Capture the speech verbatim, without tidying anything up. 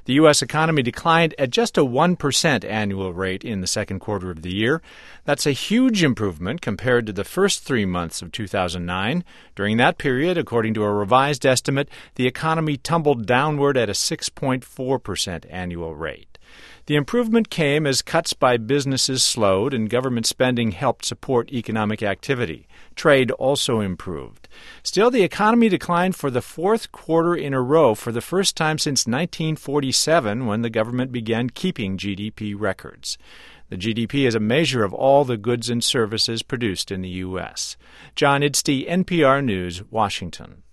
The U S economy declined at just a one percent annual rate in the second quarter of the year. That's a huge improvement compared to the first three months of two thousand nine. During that period, according to a revised estimate, the economy tumbled downward at a six point four percent annual rate. The improvement came as cuts by businesses slowed and government spending helped support economic activity. Trade also improved. Still, the economy declined for the fourth quarter in a row for the first time since nineteen forty-seven, when the government began keeping G D P records. The G D P is a measure of all the goods and services produced in the U S. John Idstey, N P R News, Washington.